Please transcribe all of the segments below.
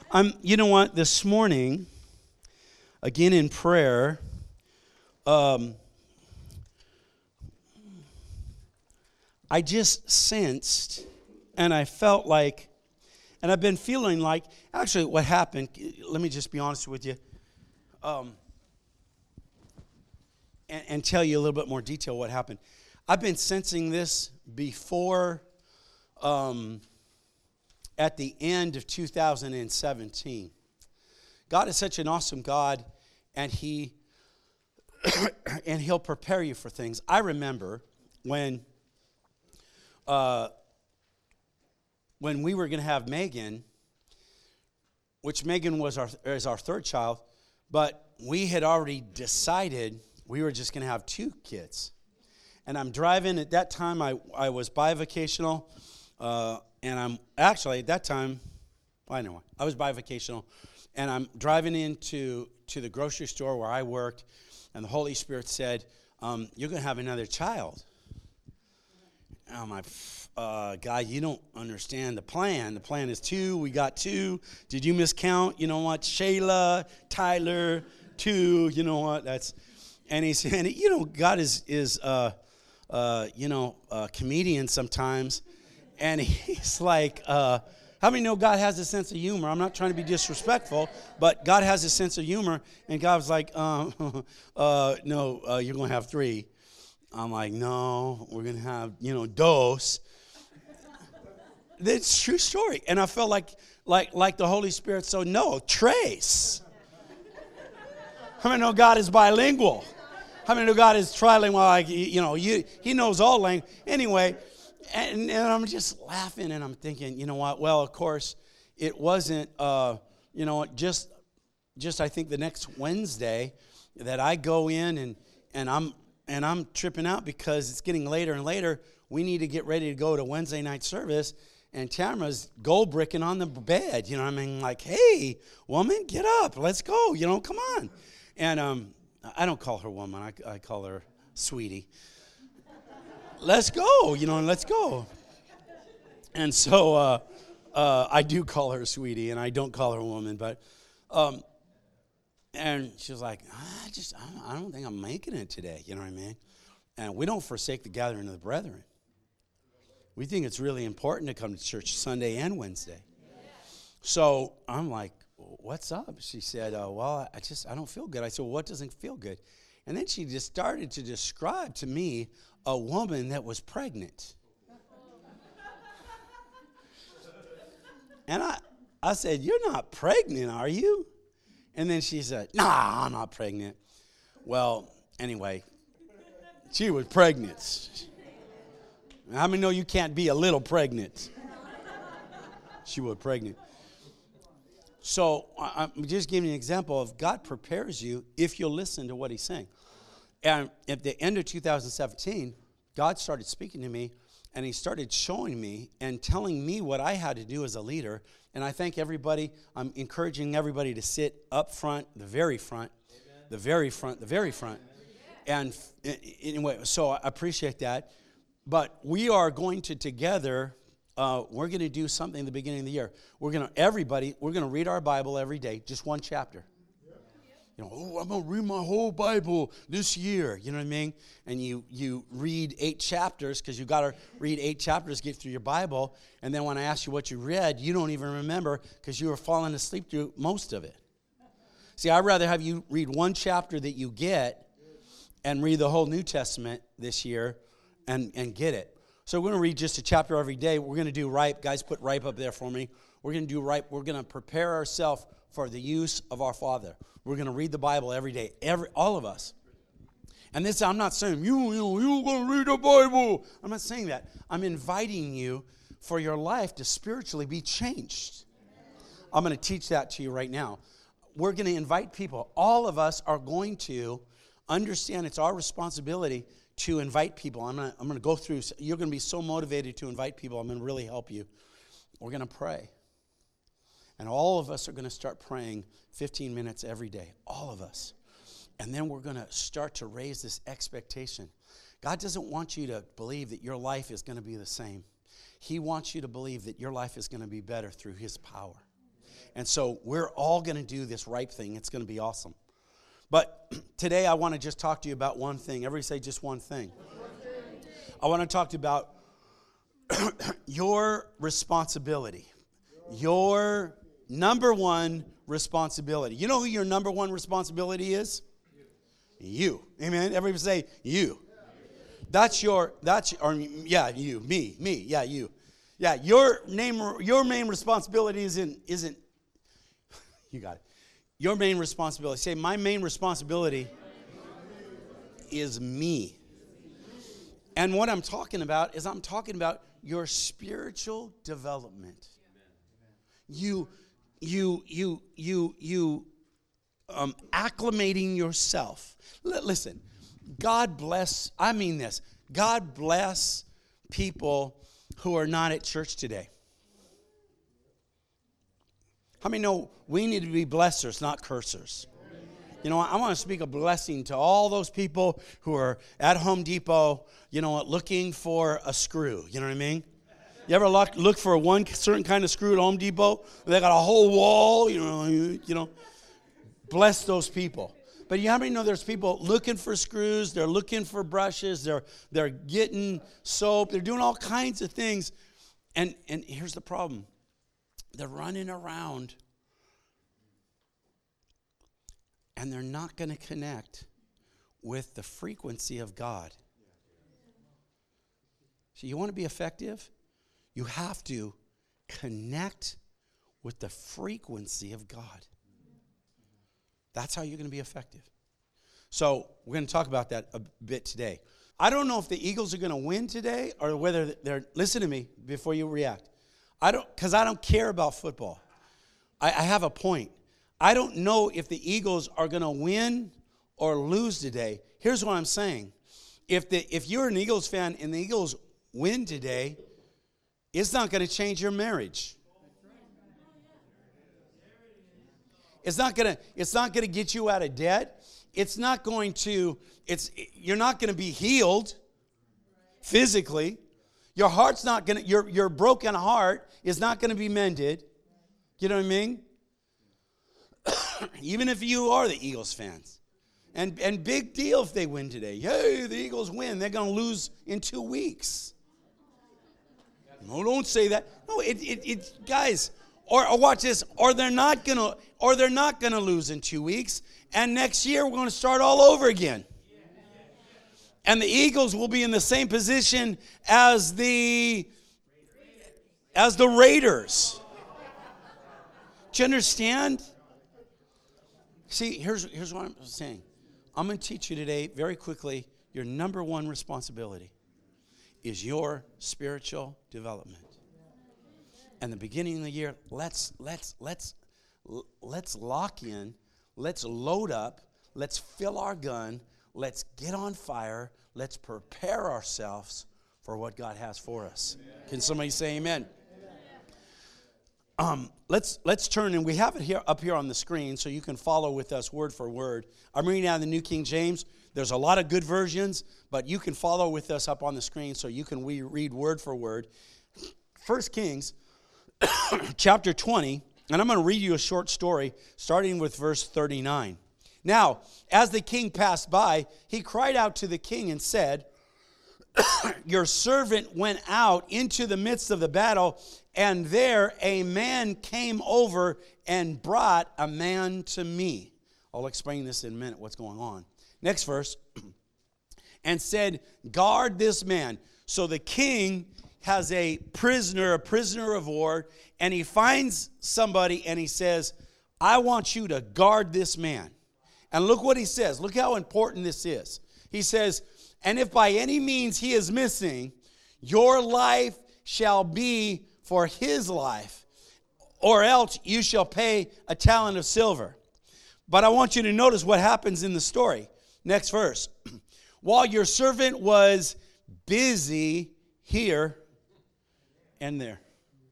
You know what? This morning, again in prayer, I just sensed, and I felt like, and I've been feeling like, actually, what happened? Let me just be honest with you, and tell you a little bit more detail what happened. I've been sensing this before. At the end of 2017. God is such an awesome God, and He'll prepare you for things. I remember when we were going to have Megan, which Megan is our third child, but we had already decided we were just going to have 2 kids. And I'm driving. At that time, I was bivocational. And I'm actually, at that time, I was bivocational, and I'm driving into the grocery store where I worked, and the Holy Spirit said, you're going to have another child. And I'm like, God, you don't understand the plan. The plan is 2. We got 2. Did you miscount? You know what? Shayla, Tyler, 2. You know what? And he said, God is a comedian sometimes. And he's like, how many know God has a sense of humor? I'm not trying to be disrespectful, but God has a sense of humor. And God was like, no, you're going to have 3. I'm like, no, we're going to have, dose. That's a true story. And I felt like the Holy Spirit, so no, trace. How many know God is bilingual? How many know God is trilingual? He knows all language. Anyway. And I'm just laughing, and I'm thinking, you know what? Well, of course, it wasn't, just I think the next Wednesday that I go in and I'm tripping out because it's getting later and later. We need to get ready to go to Wednesday night service, and Tamara's gold bricking on the bed. You know what I mean? Like, hey, woman, get up, let's go. Come on. And I don't call her woman. I call her sweetie. Let's go, let's go. And so I do call her sweetie, and I don't call her woman, but, and she was like, I don't think I'm making it today, you know what I mean? And we don't forsake the gathering of the brethren. We think it's really important to come to church Sunday and Wednesday. So I'm like, what's up? She said, well, I don't feel good. I said, well, what doesn't feel good? And then she just started to describe to me a woman that was pregnant. And I said, you're not pregnant, are you? And then she said, nah, I'm not pregnant. Well, anyway, she was pregnant. How many know you can't be a little pregnant? She was pregnant. So I'm just giving you an example of God prepares you if you'll listen to what He's saying. And at the end of 2017, God started speaking to me, and He started showing me and telling me what I had to do as a leader. And I thank everybody. I'm encouraging everybody to sit up front, the very front, the very front, the very front. And anyway, so I appreciate that. But we are going to together, we're going to do something at the beginning of the year. We're going to read our Bible every day, just one chapter. I'm going to read my whole Bible this year. You know what I mean? And you read 8 chapters because you got to read 8 chapters to get through your Bible. And then when I ask you what you read, you don't even remember because you were falling asleep through most of it. See, I'd rather have you read one chapter that you get and read the whole New Testament this year and get it. So we're going to read just a chapter every day. We're going to do ripe. Guys, put ripe up there for me. We're going to do ripe. We're going to prepare ourselves for the use of our Father. We're going to read the Bible every day, all of us. And this, I'm not saying, you're going to read the Bible. I'm not saying that. I'm inviting you for your life to spiritually be changed. I'm going to teach that to you right now. We're going to invite people. All of us are going to understand it's our responsibility to invite people. I'm going to go through. You're going to be so motivated to invite people. I'm going to really help you. We're going to pray. And all of us are going to start praying 15 minutes every day. All of us. And then we're going to start to raise this expectation. God doesn't want you to believe that your life is going to be the same. He wants you to believe that your life is going to be better through His power. And so we're all going to do this ripe thing. It's going to be awesome. But today I want to just talk to you about one thing. Everybody say just one thing. I want to talk to you about your responsibility. Your number one responsibility. You know who your number one responsibility is? You. Amen. Everybody say you. You, me, yeah, you. Yeah, your main responsibility isn't you got it. Your main responsibility. Say, my main responsibility is me. And what I'm talking about is I'm talking about your spiritual development. You acclimating yourself. Listen, God bless, I mean this, God bless people who are not at church today. How many know we need to be blessers, not cursers? You know, I want to speak a blessing to all those people who are at Home Depot, you know, looking for a screw. You know what I mean? You ever look for one certain kind of screw at Home Depot? They got a whole wall, you know. Bless those people. But how many know there's people looking for screws, they're looking for brushes, they're getting soap, they're doing all kinds of things. And here's the problem. They're running around and they're not going to connect with the frequency of God. So you want to be effective? You have to connect with the frequency of God. That's how you're going to be effective. So we're going to talk about that a bit today. I don't know if the Eagles are going to win today or whether they're, listen to me before you react. Because I don't care about football. I have a point. I don't know if the Eagles are going to win or lose today. Here's what I'm saying. If you're an Eagles fan and the Eagles win today, it's not going to change your marriage. It's not going to get you out of debt. You're not going to be healed physically. Your heart's not going to, your broken heart is not going to be mended. You know what I mean? Even if you are the Eagles fans. And big deal if they win today. Hey, the Eagles win. They're going to lose in 2 weeks. No, don't say that. No, guys, or watch this, or they're not going to lose in 2 weeks, and next year we're going to start all over again. And the Eagles will be in the same position as the Raiders. Do you understand? See, here's what I'm saying. I'm going to teach you today very quickly. Your number one responsibility is your spiritual development. And the beginning of the year, let's lock in, let's load up, let's fill our gun, let's get on fire, let's prepare ourselves for what God has for us. Amen. Can somebody say amen? Let's turn, and we have it here up here on the screen so you can follow with us word for word. I'm reading out of the New King James. There's a lot of good versions, but you can follow with us up on the screen so you can read word for word. 1 Kings chapter 20, and I'm going to read you a short story starting with verse 39. Now, as the king passed by, he cried out to the king and said, your servant went out into the midst of the battle, and there a man came over and brought a man to me. I'll explain this in a minute, what's going on. Next verse. And said, guard this man. So the king has a prisoner of war, and he finds somebody and he says, I want you to guard this man. And look what he says. Look how important this is. He says, and if by any means he is missing, your life shall be for his life, or else you shall pay a talent of silver. But I want you to notice what happens in the story. Next verse. While your servant was busy here and there.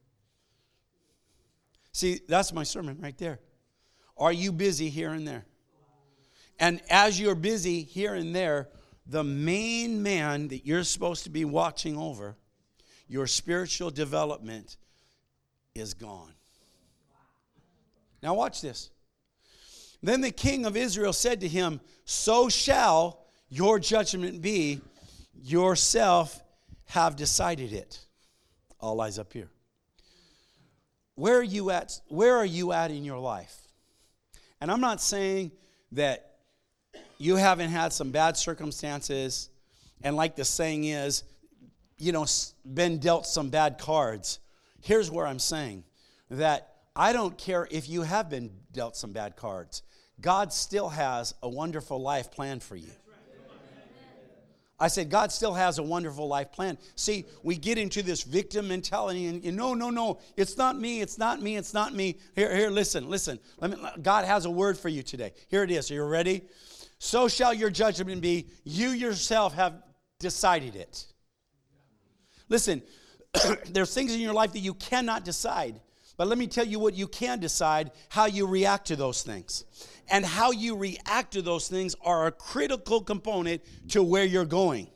See, that's my sermon right there. Are you busy here and there? And as you're busy here and there, the main man that you're supposed to be watching over, your spiritual development, is gone. Now watch this. Then the king of Israel said to him, so shall your judgment be. Yourself have decided it. All lies up here. Where are you at? Where are you at in your life? And I'm not saying that you haven't had some bad circumstances, and like the saying is, been dealt some bad cards. Here's where I'm saying that I don't care if you have been dealt some bad cards. God still has a wonderful life plan for you. I said, God still has a wonderful life plan. See, we get into this victim mentality and no, it's not me, it's not me, it's not me. Here, listen. God has a word for you today. Here it is. Are you ready? So shall your judgment be. You yourself have decided it. Listen, there's things in your life that you cannot decide. But let me tell you what you can decide, how you react to those things. And how you react to those things are a critical component to where you're going.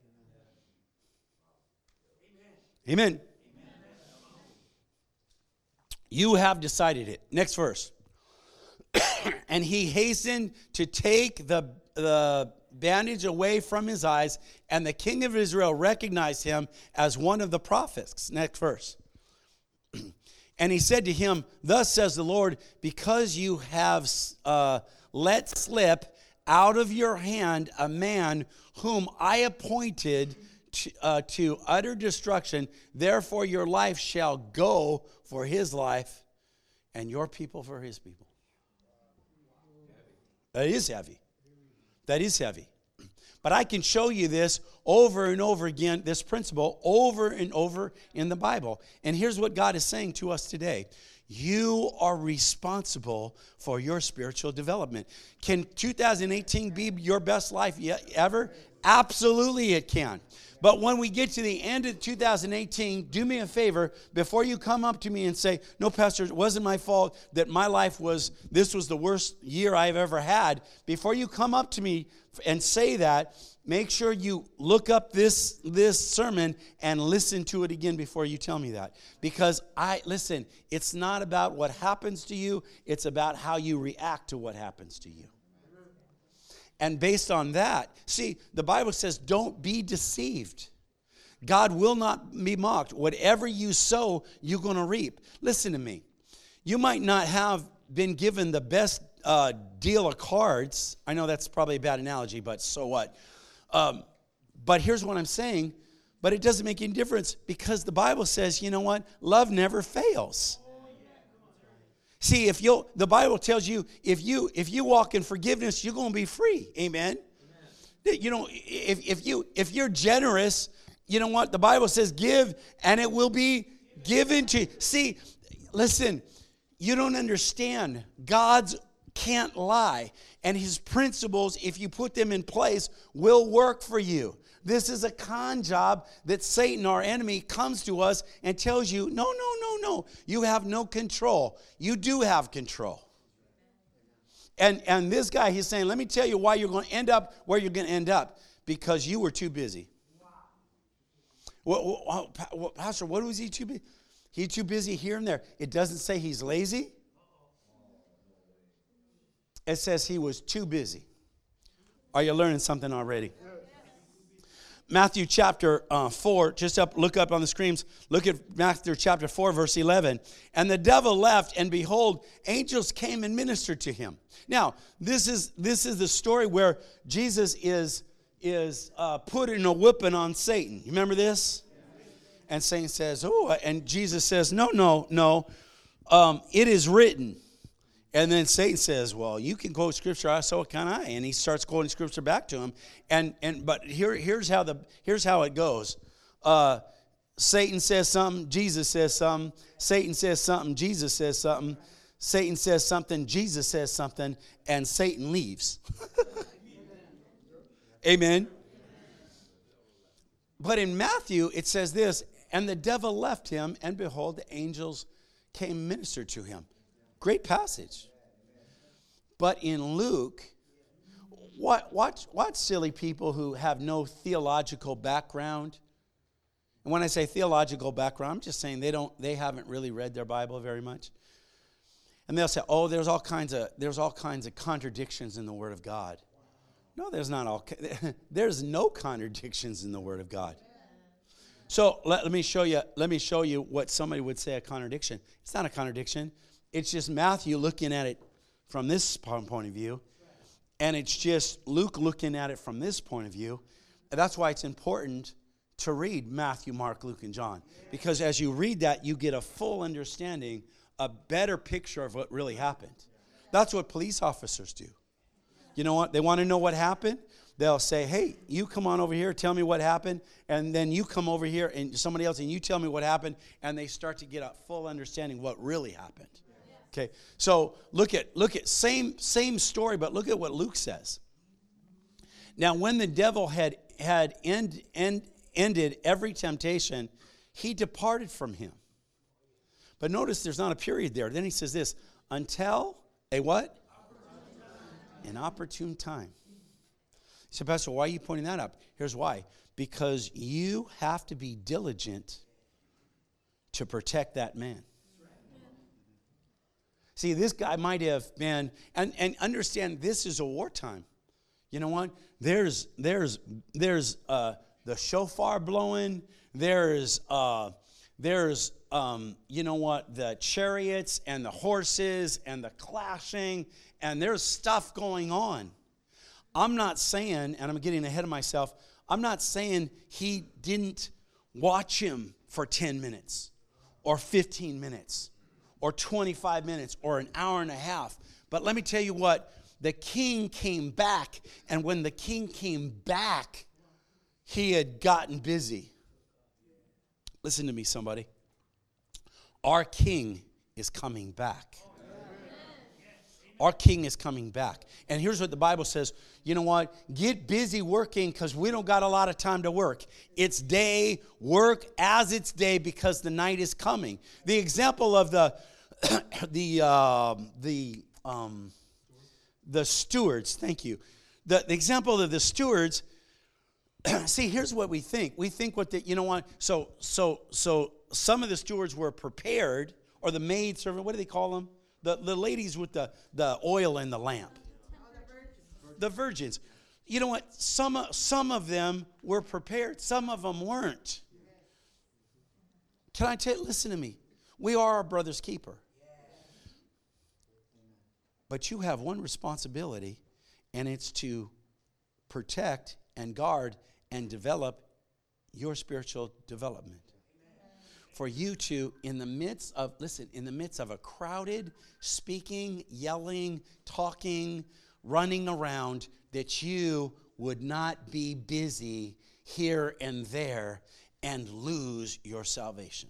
Amen. You have decided it. Next verse. And he hastened to take the bandage away from his eyes, and the king of Israel recognized him as one of the prophets. Next verse. And he said to him, thus says the Lord, because you have let slip out of your hand a man whom I appointed to utter destruction, therefore your life shall go for his life and your people for his people. That is heavy. That is heavy. But I can show you this over and over again, this principle over and over in the Bible. And here's what God is saying to us today. You are responsible for your spiritual development. Can 2018 be your best life ever? Absolutely it can. But when we get to the end of 2018, do me a favor, before you come up to me and say, no, Pastor, it wasn't my fault that my life this was the worst year I've ever had. Before you come up to me and say that, make sure you look up this sermon and listen to it again before you tell me that. Because listen, it's not about what happens to you, it's about how you react to what happens to you. And based on that, see, the Bible says, don't be deceived. God will not be mocked. Whatever you sow, you're going to reap. Listen to me. You might not have been given the best deal of cards. I know that's probably a bad analogy, but so what? But here's what I'm saying. But it doesn't make any difference because the Bible says, you know what? Love never fails. See, the Bible tells you if you walk in forgiveness, you're going to be free. Amen. You know, if you're generous, you know what? The Bible says give and it will be given to you. See, listen, you don't understand. God can't lie. And his principles, if you put them in place, will work for you. This is a con job that Satan, our enemy, comes to us and tells you, no. You have no control. You do have control. And this guy, he's saying, let me tell you why you're going to end up where you're going to end up. Because you were too busy. Pastor, what was he too busy? He's too busy here and there. It doesn't say he's lazy. It says he was too busy. Are you learning something already? Matthew chapter 4, look up on the screens. Look at Matthew chapter 4, verse 11. And the devil left, and behold, angels came and ministered to him. Now, this is the story where Jesus is putting a whipping on Satan. You remember this? And Satan says, and Jesus says, no. It is written. And then Satan says, well, you can quote scripture, so can I. And he starts quoting scripture back to him. But here's how it goes. Satan says something, Jesus says something. Satan says something, Jesus says something. Satan says something, Jesus says something, and Satan leaves. Amen. But in Matthew, it says this, and the devil left him, and behold, the angels came and ministered to him. Great passage. But in Luke, watch silly people who have no theological background. And when I say theological background, I'm just saying they haven't really read their Bible very much. And they'll say, oh, there's all kinds of contradictions in the Word of God. No, there's not all. There's no contradictions in the Word of God. So let me show you what somebody would say a contradiction. It's not a contradiction. It's just Matthew looking at it from this point of view, and it's just Luke looking at it from this point of view. And that's why it's important to read Matthew, Mark, Luke, and John, because as you read that, you get a full understanding, a better picture of what really happened. That's what police officers do. You know what? They want to know what happened. They'll say, hey, you come on over here, tell me what happened, and then you come over here and somebody else and you tell me what happened, and they start to get a full understanding of what really happened. Okay, so look at same story, but look at what Luke says. Now, when the devil had ended every temptation, he departed from him. But notice there's not a period there. Then he says this, until a what? An opportune time. So, Pastor, why are you pointing that up? Here's why. Because you have to be diligent to protect that man. See, this guy might have been, and understand this is a wartime. You know what? There's the shofar blowing. There's you know what? The chariots and the horses and the clashing, and there's stuff going on. I'm not saying, and I'm getting ahead of myself, I'm not saying he didn't watch him for 10 minutes or 15 minutes or 25 minutes or an hour and a half. But let me tell you what, the king came back, and when the king came back, he had gotten busy. Listen to me, somebody. Our king is coming back. Our king is coming back. And here's what the Bible says. You know what? Get busy working, because we don't got a lot of time to work. It's day. Work as it's day, because the night is coming. The example of the stewards. Thank you. The example of the stewards. See, here's what we think. We think you know what? So some of the stewards were prepared, or the maid servant. What do they call them? The ladies with the oil and the lamp. The virgins. You know what? Some of them were prepared. Some of them weren't. Can I tell you? Listen to me. We are our brother's keeper. But you have one responsibility, and it's to protect and guard and develop your spiritual development. For you to, in the midst of a crowded, speaking, yelling, talking, running around, that you would not be busy here and there and lose your salvation.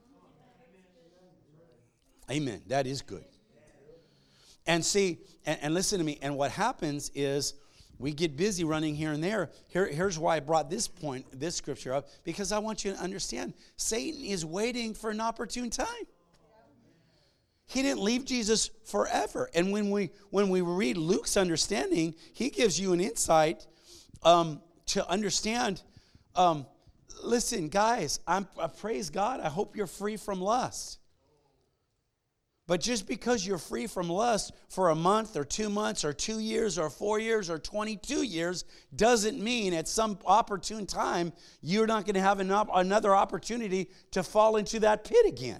Amen. That is good. And see, and listen to me, and what happens is we get busy running here and there. Here's why I brought this scripture up, because I want you to understand, Satan is waiting for an opportune time. He didn't leave Jesus forever. And when we read Luke's understanding, he gives you an insight to understand. Listen, guys, I praise God. I hope you're free from lust. But just because you're free from lust for a month or 2 months or 2 years or 4 years or 22 years doesn't mean at some opportune time you're not going to have another opportunity to fall into that pit again.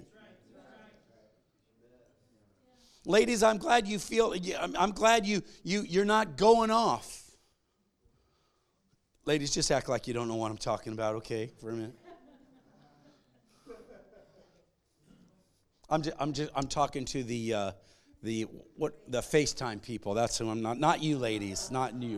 Ladies, I'm glad you feel. I'm glad you're not going off. Ladies, just act like you don't know what I'm talking about, okay, for a minute. I'm talking to the FaceTime people. That's who I'm not you ladies,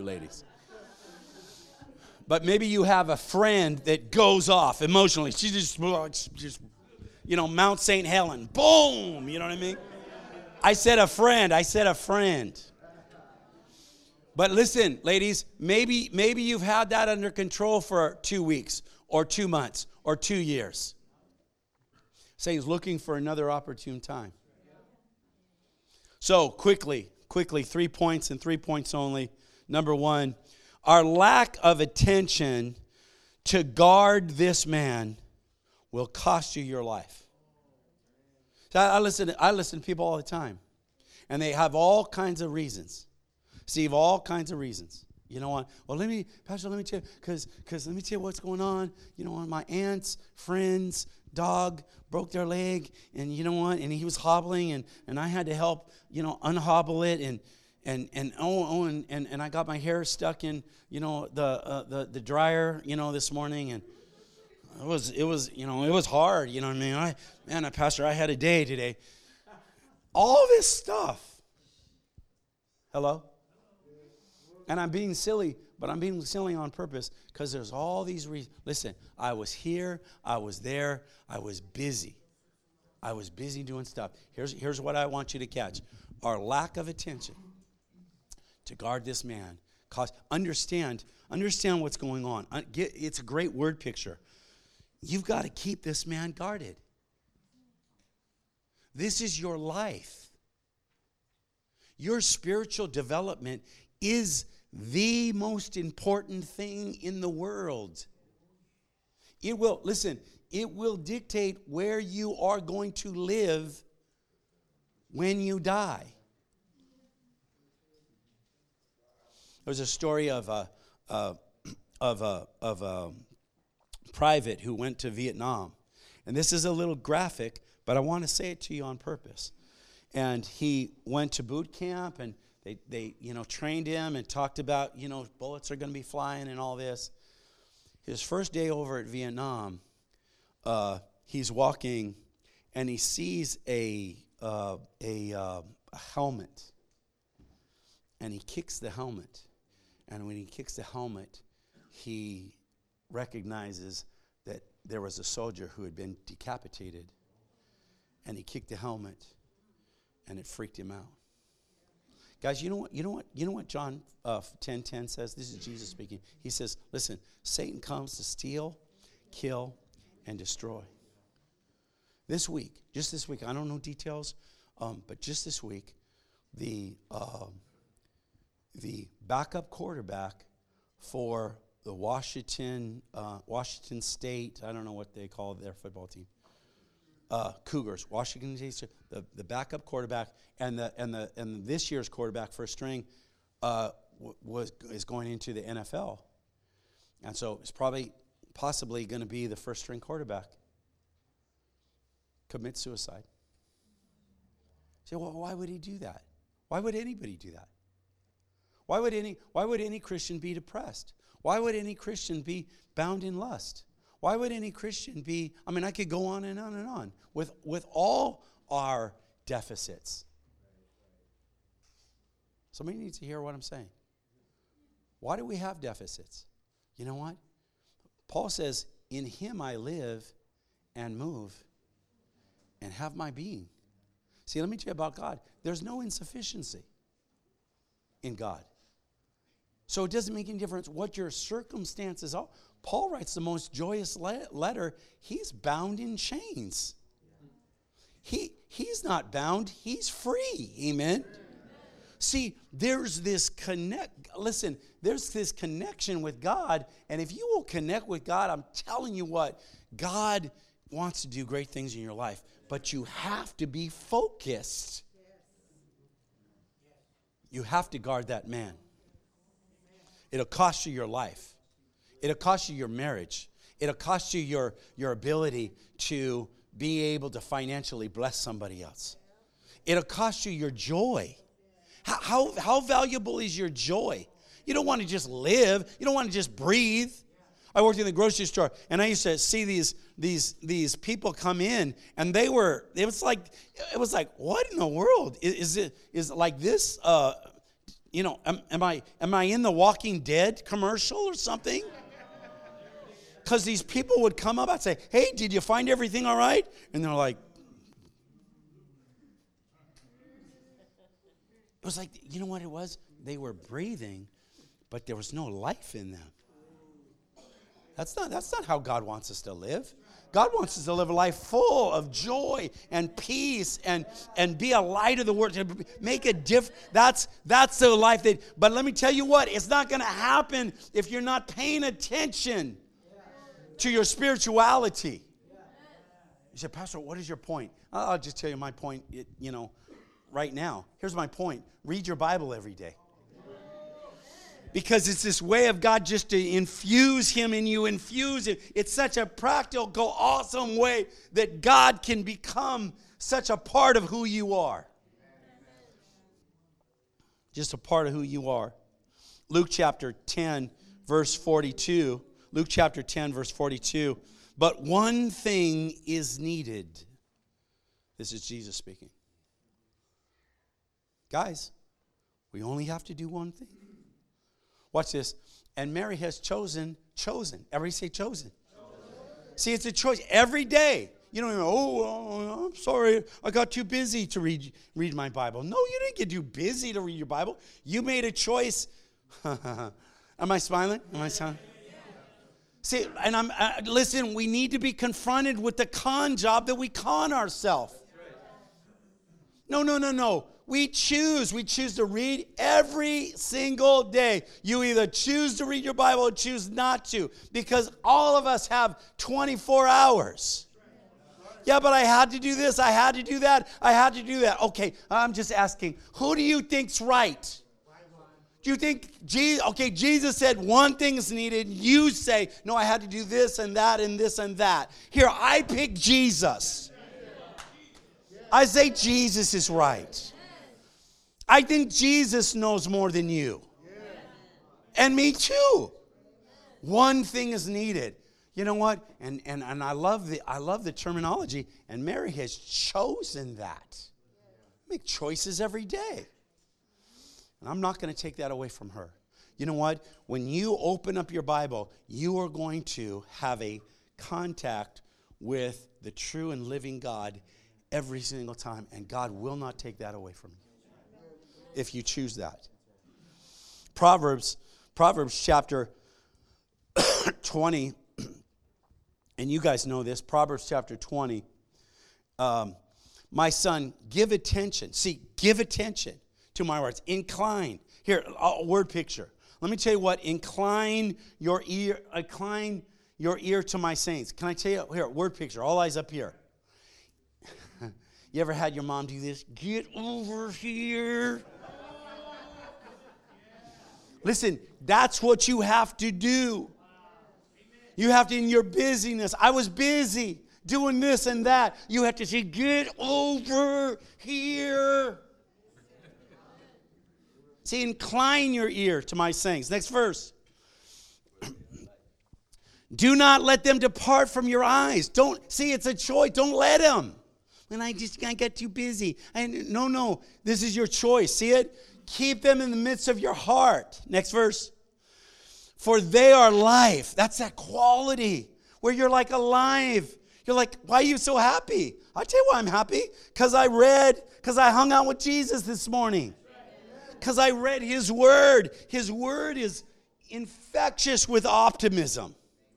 But maybe you have a friend that goes off emotionally. She just Mount St. Helen, boom. You know what I mean? I said a friend. But listen, ladies, maybe you've had that under control for 2 weeks or 2 months or 2 years. Say he's looking for another opportune time. So quickly, 3 points and 3 points only. Number one, our lack of attention to guard this man will cost you your life. So I listen to people all the time. And they have all kinds of reasons. Steve, all kinds of reasons. You know what? Well, Pastor, let me tell you, because let me tell you what's going on. You know, my aunt's friend's dog broke their leg, and you know what? And he was hobbling, and I had to help, unhobble it, and I got my hair stuck in, the dryer, this morning, and it was hard. You know what I mean? Pastor, I had a day today. All this stuff. Hello? And I'm being silly, but I'm being silly on purpose because there's all these reasons. Listen, I was here, I was there, I was busy. I was busy doing stuff. Here's what I want you to catch. Our lack of attention to guard this man. Understand what's going on. It's a great word picture. You've got to keep this man guarded. This is your life. Your spiritual development is the most important thing in the world. It will dictate where you are going to live when you die. There's a story of a private who went to Vietnam. And this is a little graphic, but I want to say it to you on purpose. And he went to boot camp, and they trained him and talked about, bullets are going to be flying and all this. His first day over at Vietnam, he's walking, and he sees a helmet, and he kicks the helmet. And when he kicks the helmet, he recognizes that there was a soldier who had been decapitated, and he kicked the helmet, and it freaked him out. Guys, you know what John 10:10 says? This is Jesus speaking. He says, listen, Satan comes to steal, kill, and destroy. Just this week, I don't know details, but just this week, the backup quarterback for the Washington State, I don't know what they call their football team, Cougars, Washington State, the backup quarterback, and this year's quarterback first string is going into the NFL, and so it's possibly going to be the first string quarterback. Commit suicide. Say, well, why would he do that? Why would anybody do that? Why would any Christian be depressed? Why would any Christian be bound in lust? Why would any Christian be, I could go on and on and on with all our deficits. Somebody needs to hear what I'm saying. Why do we have deficits? You know what? Paul says, in him I live and move and have my being. See, let me tell you about God. There's no insufficiency in God. So it doesn't make any difference what your circumstances are. Paul writes the most joyous letter. He's bound in chains. He's not bound. He's free. Amen. See, there's this connection with God, and if you will connect with God, I'm telling you what, God wants to do great things in your life, but you have to be focused. You have to guard that man. It'll cost you your life. It'll cost you your marriage. It'll cost you your ability to be able to financially bless somebody else. It'll cost you your joy. How valuable is your joy? You don't want to just live. You don't want to just breathe. I worked in the grocery store, and I used to see these people come in, and it was like, what in the world is it like this? Am I in the Walking Dead commercial or something? Because these people would come up, I'd say, hey, did you find everything all right? And they're like, it was like, you know what it was? They were breathing, but there was no life in them. That's not how God wants us to live. God wants us to live a life full of joy and peace and be a light of the world, to make a difference. That's the life but let me tell you what, it's not going to happen if you're not paying attention to your spirituality. You say, Pastor, what is your point? I'll just tell you my point. right now. Here's my point. Read your Bible every day. Because it's this way of God just to infuse him in you, infuse it. It's such a practical, awesome way that God can become such a part of who you are. Just a part of who you are. Luke chapter 10, verse 42. Luke chapter 10, verse 42. But one thing is needed. This is Jesus speaking. Guys, we only have to do one thing. Watch this. And Mary has chosen. Everybody say chosen. See, it's a choice every day. You don't even, I'm sorry, I got too busy to read my Bible. No, you didn't get too busy to read your Bible. You made a choice. Am I smiling? Am I smiling? See, and listen, we need to be confronted with the con job that we con ourselves. No. We choose to read every single day. You either choose to read your Bible or choose not to, because all of us have 24 hours. Yeah, but I had to do this, I had to do that, I had to do that. Okay, I'm just asking, who do you think's right? Do you think, Jesus said one thing is needed, you say, no, I had to do this and that and this and that. Here, I pick Jesus. I say Jesus is right. I think Jesus knows more than you. And me too. One thing is needed. You know what? And I love the terminology. And Mary has chosen that. Make choices every day. And I'm not going to take that away from her. You know what? When you open up your Bible, you are going to have a contact with the true and living God every single time. And God will not take that away from you if you choose that. Proverbs chapter 20, and you guys know this, Proverbs chapter 20. My son, give attention. See, give attention to my words. Incline. Here, a word picture. Let me tell you what, incline your ear to my sayings. Can I tell you, here, word picture, all eyes up here. You ever had your mom do this? Get over here. Listen, that's what you have to do. You have to, in your busyness, I was busy doing this and that. You have to say, get over here. See, incline your ear to my sayings. Next verse. Do not let them depart from your eyes. See, it's a choice. Don't let them. And I got too busy. No. This is your choice. See it? Keep them in the midst of your heart. Next verse. For they are life. That's that quality where you're like alive. You're like, why are you so happy? I'll tell you why I'm happy. Because I hung out with Jesus this morning. Because I read his word. His word is infectious with optimism.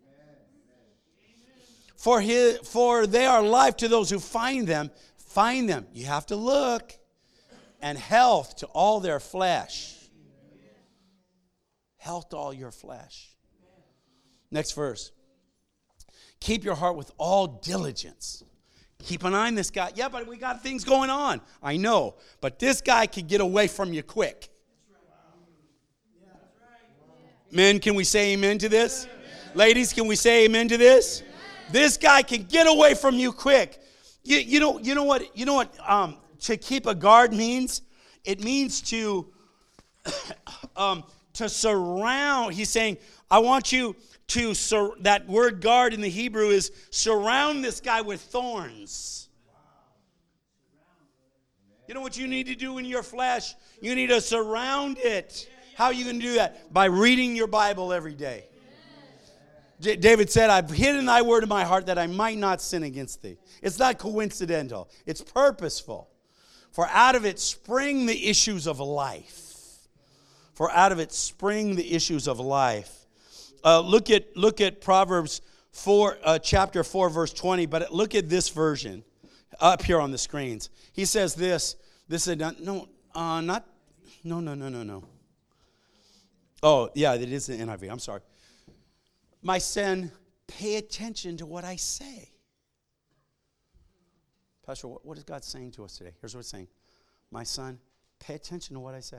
For they are life to those who find them. Find them. You have to look. And health to all their flesh. Health to all your flesh. Next verse. Keep your heart with all diligence. Keep an eye on this guy. Yeah, but we got things going on. I know. But this guy could get away from you quick. Men, can we say amen to this? Ladies, can we say amen to this? This guy can get away from you quick. You know what to keep a guard means? It means to surround. He's saying, I want you to, that word guard in the Hebrew is surround this guy with thorns. You know what you need to do in your flesh? You need to surround it. How are you going to do that? By reading your Bible every day. David said, I've hidden thy word in my heart that I might not sin against thee. It's not coincidental. It's purposeful. For out of it spring the issues of life. For out of it spring the issues of life. Look at Proverbs 4, chapter 4, verse 20. But look at this version up here on the screens. He says this. This is no. Oh, yeah, it is the NIV. I'm sorry. My son, pay attention to what I say. Pastor, what is God saying to us today? Here's what it's saying. my son, pay attention to what I say.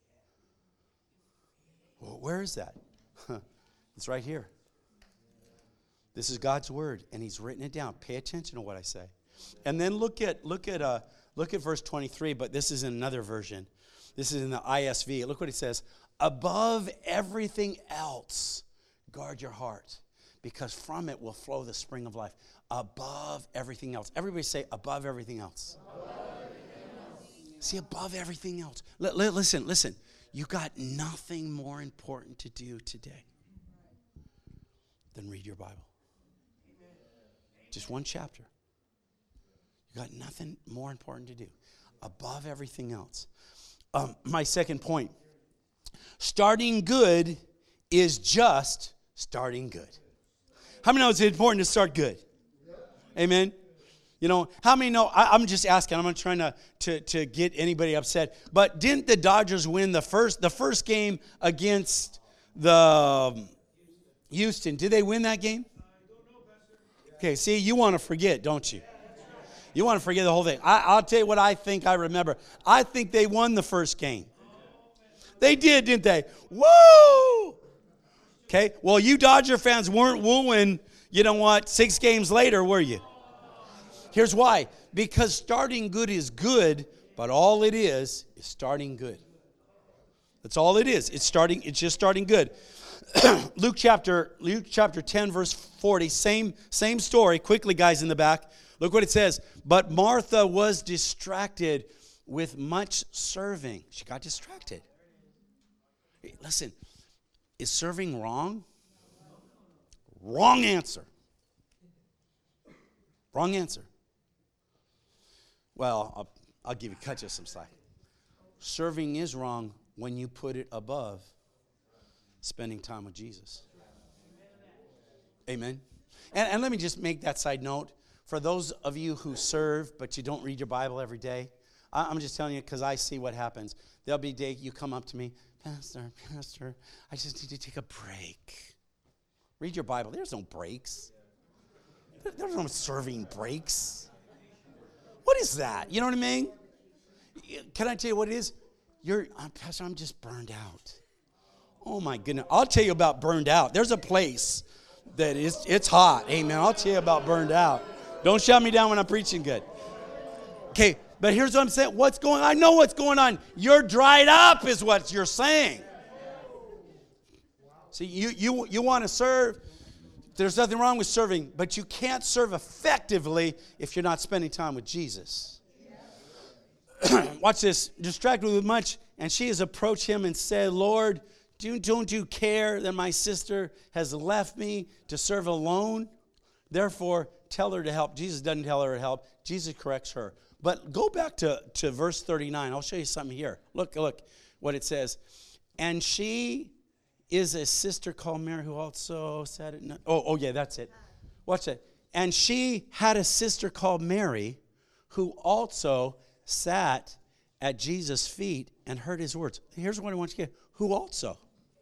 Well, where is that? It's right here. This is God's word, and he's written it down. Pay attention to what I say. And then look at verse 23, but this is in another version. This is in the ISV. Look what it says. Above everything else, guard your heart, because from it will flow the spring of life. Above everything else. Everybody say, above everything else. Above everything else. See, above everything else. Listen. You got nothing more important to do today than read your Bible. Just one chapter. You got nothing more important to do. Above everything else. My second point. Starting good is just starting good. How many know it's important to start good? Amen. You know, how many know, I'm just asking, I'm not trying to get anybody upset, but didn't the Dodgers win the first game against the Houston? Did they win that game? Okay, see, you want to forget, don't you? You want to forget the whole thing. I'll tell you what I think I remember. I think they won the first game. They did, didn't they? Woo! Okay, well, you Dodger fans weren't wooing, you know what, 6 games later, were you? Here's why. Because starting good is good, but all it is starting good. That's all it is. It's just starting good. Luke chapter 10, verse 40, same story. Quickly, guys, in the back. Look what it says. But Martha was distracted with much serving. She got distracted. Hey, listen, is serving wrong? Wrong answer. Wrong answer. Well, I'll cut you some slack. Serving is wrong when you put it above spending time with Jesus. Amen. And let me just make that side note. For those of you who serve, but you don't read your Bible every day, I'm just telling you because I see what happens. There'll be a day you come up to me, Pastor, I just need to take a break. Read your Bible. There's no breaks. There's no serving breaks. What is that? You know what I mean? Can I tell you what it is? Pastor, I'm just burned out. Oh my goodness. I'll tell you about burned out. There's a place that it's hot. Amen. I'll tell you about burned out. Don't shut me down when I'm preaching good. Okay, but here's what I'm saying. What's going on? I know what's going on. You're dried up is what you're saying. See, you want to serve. There's nothing wrong with serving, but you can't serve effectively if you're not spending time with Jesus. Watch this. Distracted with much, and she has approached him and said, Lord, don't you care that my sister has left me to serve alone? Therefore, tell her to help. Jesus doesn't tell her to help. Jesus corrects her. But go back to verse 39. I'll show you something here. Look what it says. And she is a sister called Mary who also sat at night. Oh, yeah, that's it. Watch that. And she had a sister called Mary who also sat at Jesus' feet and heard his words. Here's what I want you to get. Who also?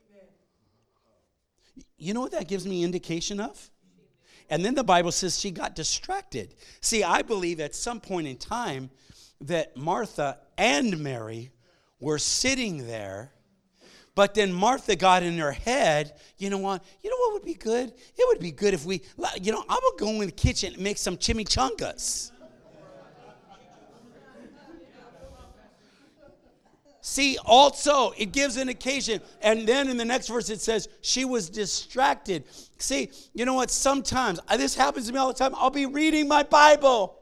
You know what that gives me indication of? And then the Bible says she got distracted. See, I believe at some point in time that Martha and Mary were sitting there, but then Martha got in her head, you know what would be good? It would be good if I'm going to go in the kitchen and make some chimichangas. See, also, it gives an occasion. And then in the next verse it says, she was distracted. See, you know what? Sometimes, this happens to me all the time. I'll be reading my Bible.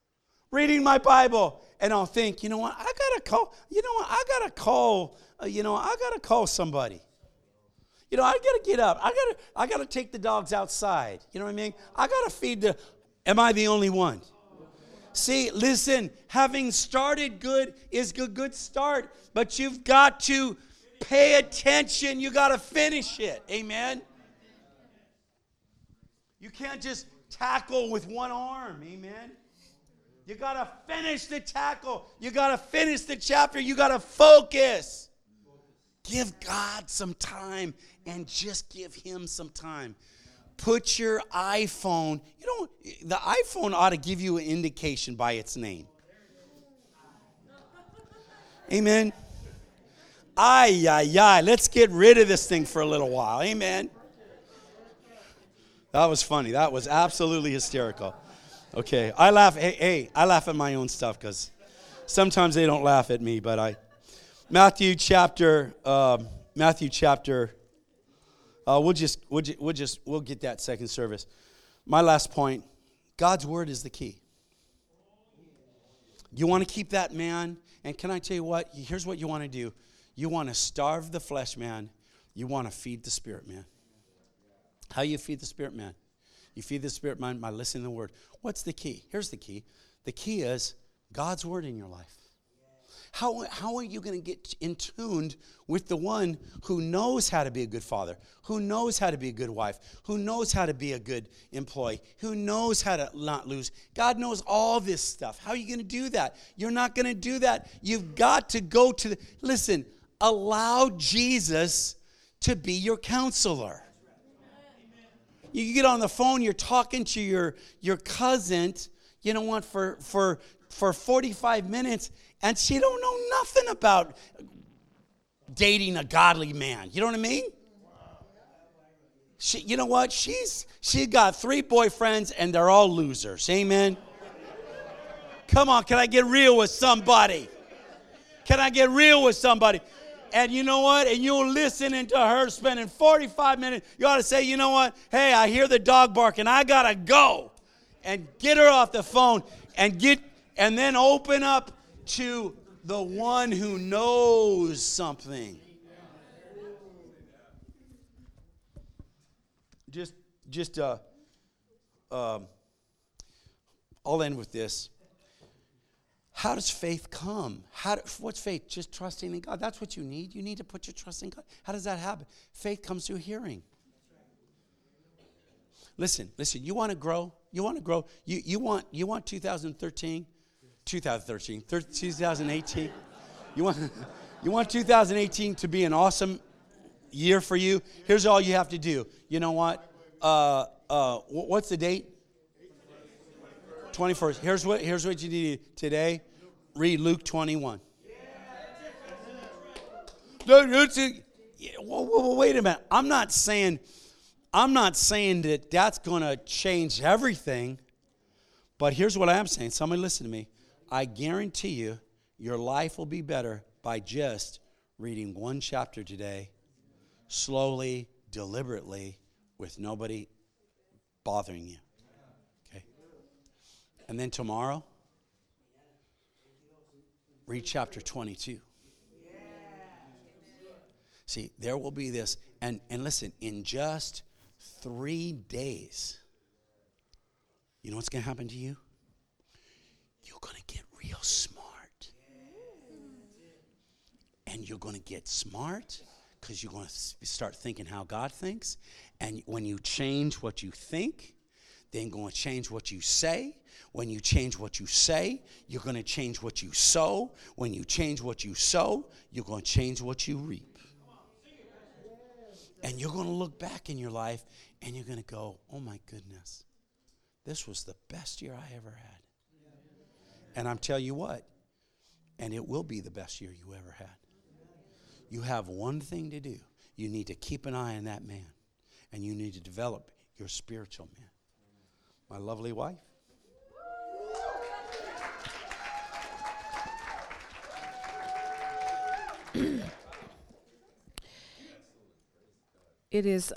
And I'll think, I got to call somebody. I got to get up. I got to take the dogs outside. You know what I mean? I got to feed am I the only one? See, listen, having started good is a good start, but you've got to pay attention. You got to finish it. Amen? You can't just tackle with one arm. Amen? You got to finish the tackle. You got to finish the chapter. You got to focus. Give God some time and just give him some time. Put your iPhone, the iPhone ought to give you an indication by its name. Amen. Ay, ay, ay. Let's get rid of this thing for a little while. Amen. That was funny. That was absolutely hysterical. Okay, I laugh. Hey, I laugh at my own stuff because sometimes they don't laugh at me. But Matthew chapter. We'll get that second service. My last point: God's word is the key. You want to keep that man, and can I tell you what? Here's what you want to do. You want to starve the flesh, man. You want to feed the spirit, man. How you feed the spirit, man? You feed the spirit, man, by listening to the word. What's the key? Here's the key. The key is God's word in your life. How are you going to get in tuned with the one who knows how to be a good father, who knows how to be a good wife, who knows how to be a good employee, who knows how to not lose? God knows all this stuff. How are you going to do that? You're not going to do that. You've got to go to listen, allow Jesus to be your counselor. You get on the phone, you're talking to your cousin, you know what, for 45 minutes, and she don't know nothing about dating a godly man. You know what I mean? You know what? She got 3 boyfriends, and they're all losers. Amen? Come on, can I get real with somebody? Can I get real with somebody? And you know what? And you're listening to her spending 45 minutes. You ought to say, you know what? Hey, I hear the dog barking. I got to go. And get her off the phone and then open up to the one who knows something. I'll end with this. How does faith come? What's faith? Just trusting in God. That's what you need. You need to put your trust in God. How does that happen? Faith comes through hearing. Listen. You want to grow? You want to grow? You want 2018? You want 2018 to be an awesome year for you? Here's all you have to do. You know what? What's the date? 21st. Here's what you need today. Read Luke 21. Wait a minute. I'm not saying that that's going to change everything. But here's what I am saying. Somebody listen to me. I guarantee you, your life will be better by just reading one chapter today, slowly, deliberately, with nobody bothering you. Okay? And then tomorrow, read chapter 22. See, there will be this. And listen, in just 3 days, you know what's going to happen to you? You're going to get real smart. And you're going to get smart because you're going to start thinking how God thinks. And when you change what you think, then going to change what you say. When you change what you say, you're going to change what you sow. When you change what you sow, you're going to change what you reap. And you're going to look back in your life and you're going to go, oh my goodness, this was the best year I ever had. And I'm telling you what, and it will be the best year you ever had. You have one thing to do. You need to keep an eye on that man. And you need to develop your spiritual man. My lovely wife. It is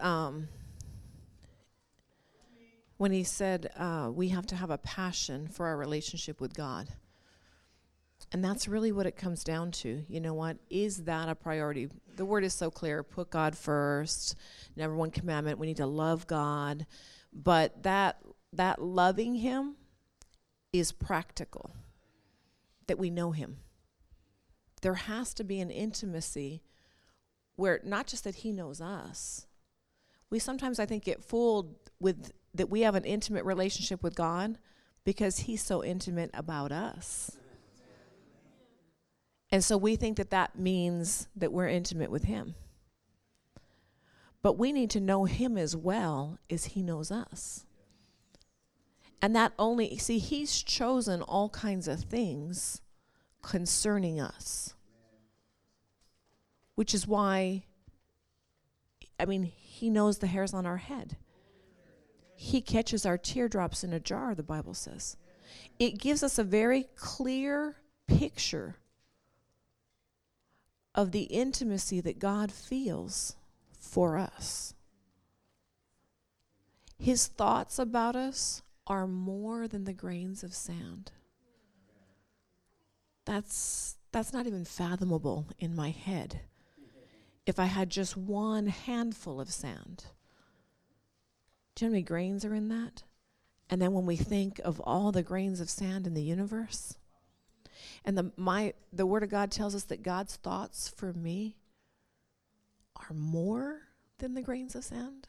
when he said we have to have a passion for our relationship with God. And that's really what it comes down to. You know what? Is that a priority? The word is so clear. Put God first. Number one commandment, we need to love God. But that loving him is practical. That we know him. There has to be an intimacy where not just that he knows us. We sometimes, I think, get fooled with that we have an intimate relationship with God because he's so intimate about us. And so we think that means that we're intimate with him. But we need to know him as well as he knows us. And he's chosen all kinds of things concerning us. which is why, he knows the hairs on our head. He catches our teardrops in a jar, the Bible says. It gives us a very clear picture of the intimacy that God feels for us. His thoughts about us are more than the grains of sand. That's not even fathomable in my head. If I had just one handful of sand. Do you know how many grains are in that? And then when we think of all the grains of sand in the universe, and the Word of God tells us that God's thoughts for me are more than the grains of sand.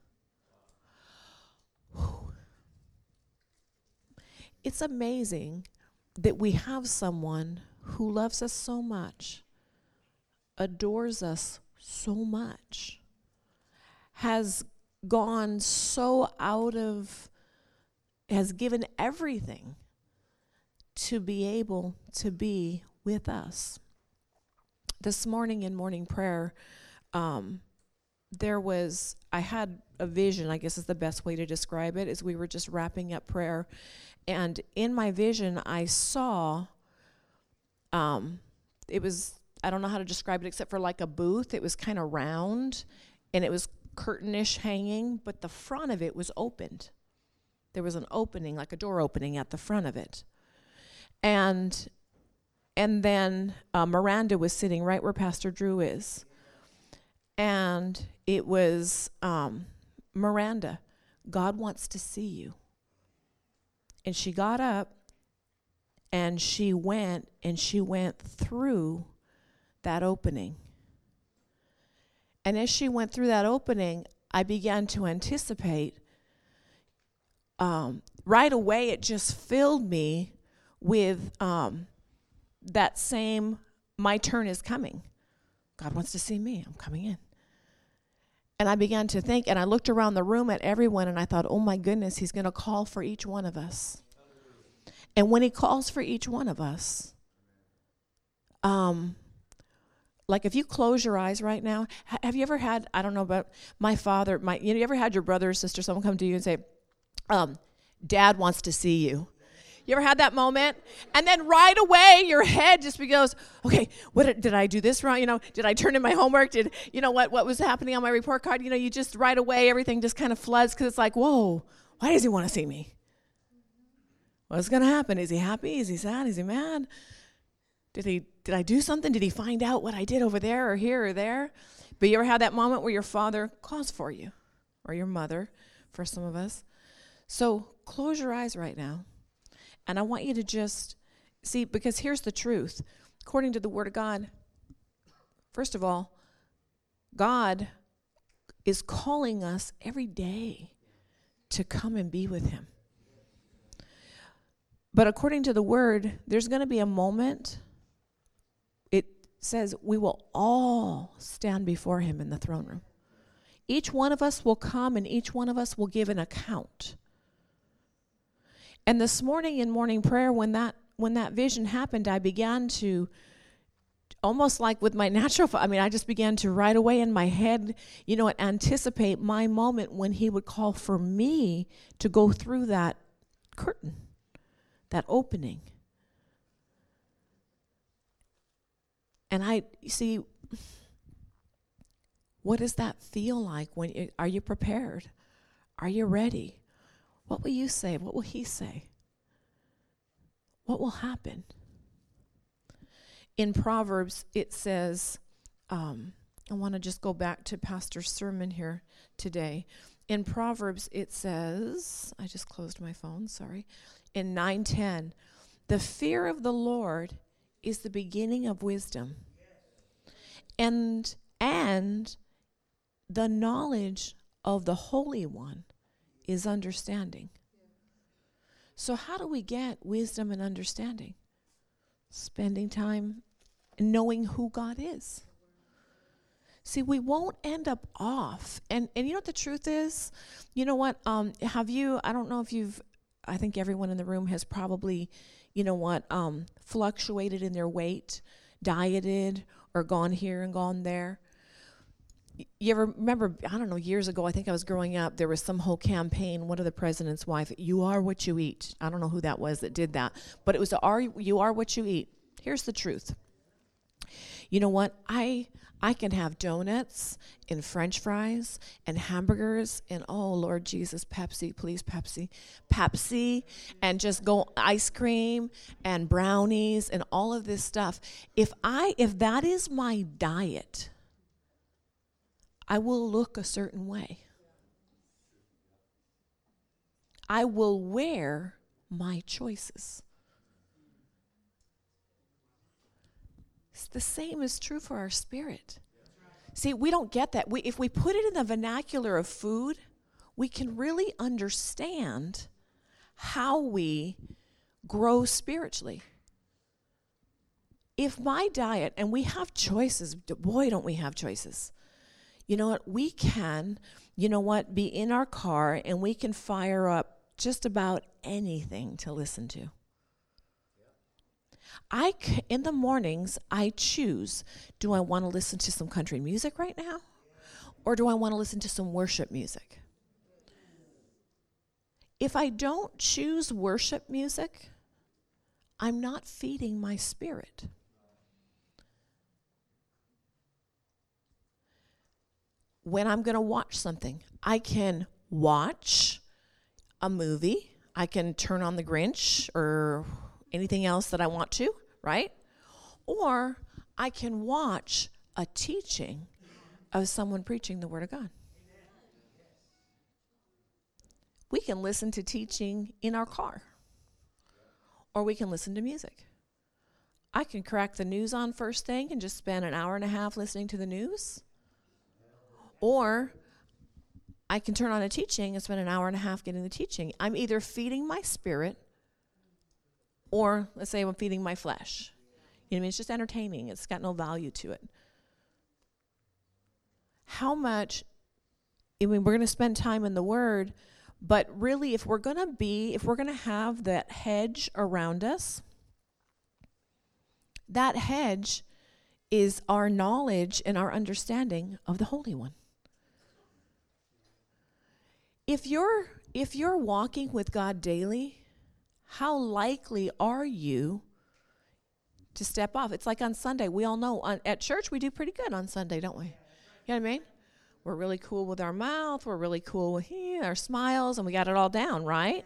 Whew. It's amazing that we have someone who loves us so much, adores us so much, has gone so has given everything to be able to be with us. This morning in morning prayer, I had a vision, I guess is the best way to describe it, as we were just wrapping up prayer. And in my vision, I saw, it was, I don't know how to describe it except for like a booth. It was kind of round, and it was curtainish hanging, but the front of it was opened. There was an opening, like a door opening at the front of it. And then Miranda was sitting right where Pastor Drew is. And it was, Miranda, God wants to see you. And she got up, and she went through that opening. And as she went through that opening, I began to anticipate. Right away, it just filled me with that same, my turn is coming. God wants to see me. I'm coming in. And I began to think, and I looked around the room at everyone, and I thought, oh my goodness, he's going to call for each one of us. And when he calls for each one of us, like if you close your eyes right now, have you ever had, I don't know about my father, you ever had your brother or sister, someone come to you and say, Dad wants to see you. You ever had that moment? And then right away, your head just goes, okay, did I do this wrong? Did I turn in my homework? What was happening on my report card? You just right away, everything just kind of floods because it's like, whoa, why does he want to see me? What's going to happen? Is he happy? Is he sad? Is he mad? Did I do something? Did he find out what I did over there or here or there? But you ever had that moment where your father calls for you, or your mother, for some of us? So close your eyes right now. And I want you to just see, because here's the truth. According to the Word of God, first of all, God is calling us every day to come and be with him. But according to the Word, there's going to be a moment. It says we will all stand before him in the throne room. Each one of us will come, and each one of us will give an account. And this morning in morning prayer, when that vision happened, I began to, almost like with my natural, I just began to right away in my head, anticipate my moment when he would call for me to go through that curtain, that opening. And what does that feel like? Are you prepared? Are you ready? What will you say? What will he say? What will happen? In Proverbs, it says, I want to just go back to Pastor's sermon here today. In Proverbs, it says, I just closed my phone, sorry. In 9:10, the fear of the Lord is the beginning of wisdom. And the knowledge of the Holy One is understanding. So how do we get wisdom and understanding? Spending time knowing who God is. See, we won't end up off. And you know what the truth is? You know what? I don't know if I think everyone in the room has probably, fluctuated in their weight, dieted, or gone here and gone there. You ever remember, I don't know, years ago, I think I was growing up, there was some whole campaign, one of the president's wife, you are what you eat. I don't know who that was that did that, but it was you are what you eat. Here's the truth. You know what? I can have donuts and French fries and hamburgers and, oh, Lord Jesus, Pepsi, please, Pepsi, and just go ice cream and brownies and all of this stuff. If that is my diet, I will look a certain way. I will wear my choices. It's the same is true for our spirit. See, we don't get that. If we put it in the vernacular of food, we can really understand how we grow spiritually. If my diet, and we have choices, boy, don't we have choices. You know what? We can, be in our car and we can fire up just about anything to listen to. In the mornings, I choose, do I want to listen to some country music right now? Or do I want to listen to some worship music? If I don't choose worship music, I'm not feeding my spirit. When I'm going to watch something, I can watch a movie. I can turn on The Grinch or anything else that I want to, right? Or I can watch a teaching of someone preaching the Word of God. We can listen to teaching in our car, or we can listen to music. I can crack the news on first thing and just spend an hour and a half listening to the news. Or I can turn on a teaching and spend an hour and a half getting the teaching. I'm either feeding my spirit or, let's say, I'm feeding my flesh. You know what I mean? It's just entertaining. It's got no value to it. How much, we're going to spend time in the Word, but really if we're going to have that hedge around us, that hedge is our knowledge and our understanding of the Holy One. If you're walking with God daily, how likely are you to step off? It's like on Sunday. We all know at church we do pretty good on Sunday, don't we? You know what I mean? We're really cool with our mouth. We're really cool with our smiles, and we got it all down, right?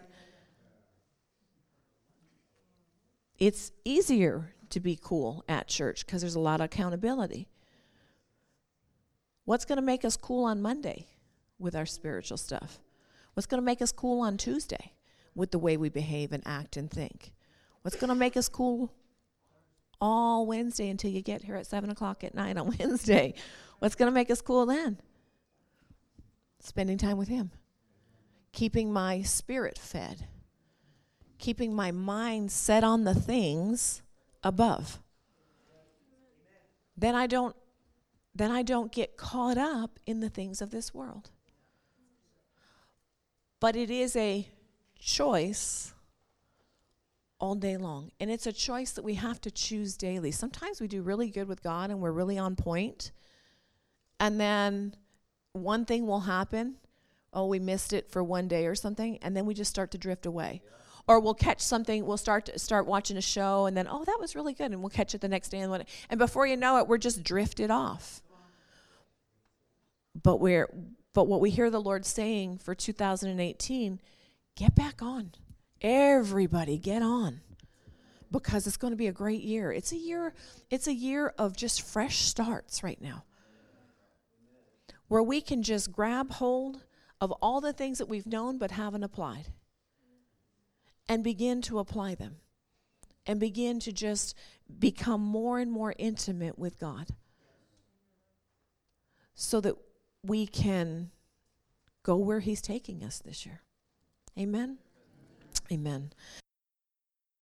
It's easier to be cool at church because there's a lot of accountability. What's going to make us cool on Monday with our spiritual stuff? What's going to make us cool on Tuesday with the way we behave and act and think? What's going to make us cool all Wednesday until you get here at 7 o'clock at night on Wednesday? What's going to make us cool then? Spending time with Him. Keeping my spirit fed. Keeping my mind set on the things above. Then I don't get caught up in the things of this world. But it is a choice all day long. And it's a choice that we have to choose daily. Sometimes we do really good with God and we're really on point. And then one thing will happen. Oh, we missed it for one day or something. And then we just start to drift away. Or we'll catch something, we'll start watching a show, and then, oh, that was really good, and we'll catch it the next day. And before you know it, we're just drifted off. But what we hear the Lord saying for 2018, get back on. Everybody get on. Because it's going to be a great year. It's a year of just fresh starts right now. Where we can just grab hold of all the things that we've known but haven't applied. And begin to apply them. And begin to just become more and more intimate with God. So that we can go where He's taking us this year. Amen? Amen.